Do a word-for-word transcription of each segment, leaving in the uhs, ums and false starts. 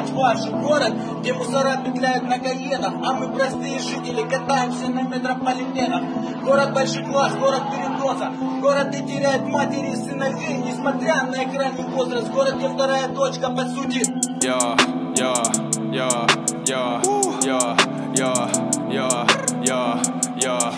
мать вашу, город, где мусора петляют на каенах, а мы простые жители катаемся на метрополитенах. Город больших глаз, город передоза, город, где теряет матери и сыновей, несмотря на их ранний возраст. Город, где вторая точка подсудит. Йо, йо, йо, йо, йо, йо, йо, йо, йо.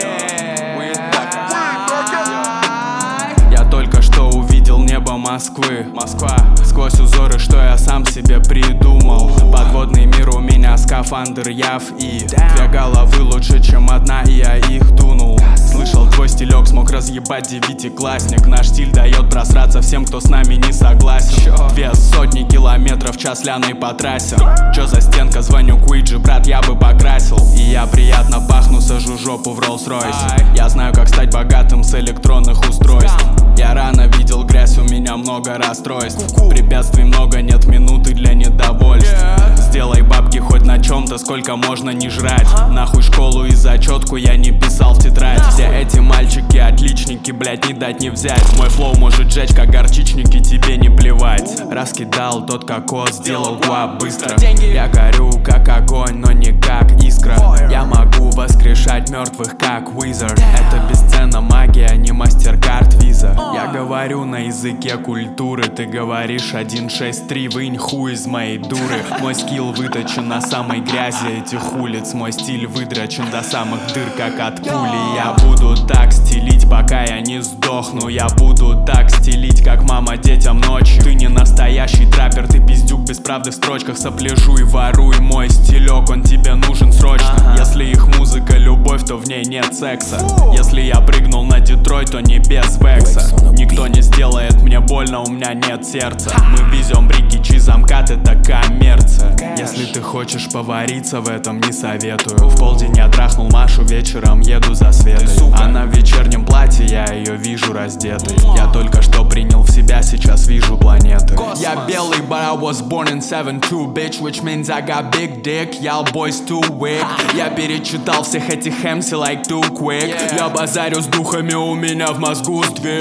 Я только что увидел небо Москвы, Москва. Сквозь узоры, что я сам себе придумал. Подводный мир, у меня скафандр яв. И две головы лучше, чем одна, и я их дунул. Слышал, твой стилек смог разъебать девятиклассник. Наш стиль дает просраться всем, кто с нами не согласен. Две сотни километров в час ляной по трассе. Чё за стенка, звоню Куиджи, брат, я бы покрасил. И я приятно пахну, сажу жопу в Роллс-Ройс. Я знаю, как стать богатым с электронных устройств. Я рано видел грязь, у меня много расстройств. Препятствий много, нет минуты для недовольств. Сделай бабки хоть на чем-то, сколько можно не жрать. Нахуй школу и зачетку я не писал в тетрадь. Все эти мальчики отличники, блять, не дать не взять. Мой флоу может жечь, как горчичники, тебе не плевать. Раскидал тот кокос, сделал гуап быстро. Я горю как огонь, но не как искра. Я могу воскрешать мертвых, как Wizard. Это бесценна магия, не мастер-карт виза. Я говорю на языке культуры, ты говоришь один шесть три, вынь хуй из моей дуры. Мой скилл выточен на самой грязи этих улиц. Мой стиль выдрочен до самых дыр, как от пули. Я буду так стелить, пока я не сдохну. Я буду так стелить, как мама детям ночью. Ты не настоящий траппер, ты пиздюк без правды в строчках. Сопляжу и воруй мой стилек, он тебе нужен срочно. Если их музыка любовь, то в ней нет секса. Если я прыгнул на Детройт, то не без векса. Никто не сделает мне больно, у меня нет сердца. Мы везем брики, чьи замкат, это коммерция. Если ты хочешь повариться в этом, не советую. В полдень я трахнул Машу, вечером еду за Светой. Она в вечернем платье, я ее вижу раздетой. Я только что принял в себя, сейчас вижу планеты. Я белый, but I was born in seven two, bitch, which means I got big dick. Y'all boys too weak. Я перечитал всех этих эм си like too quick. Я базарю с духами, у меня в мозгу сдвиг.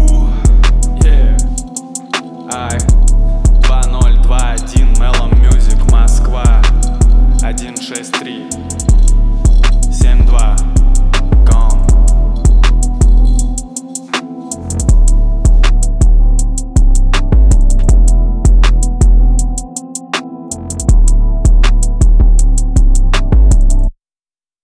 Ай, два ноль два один Melon Music, Москва, один шесть три.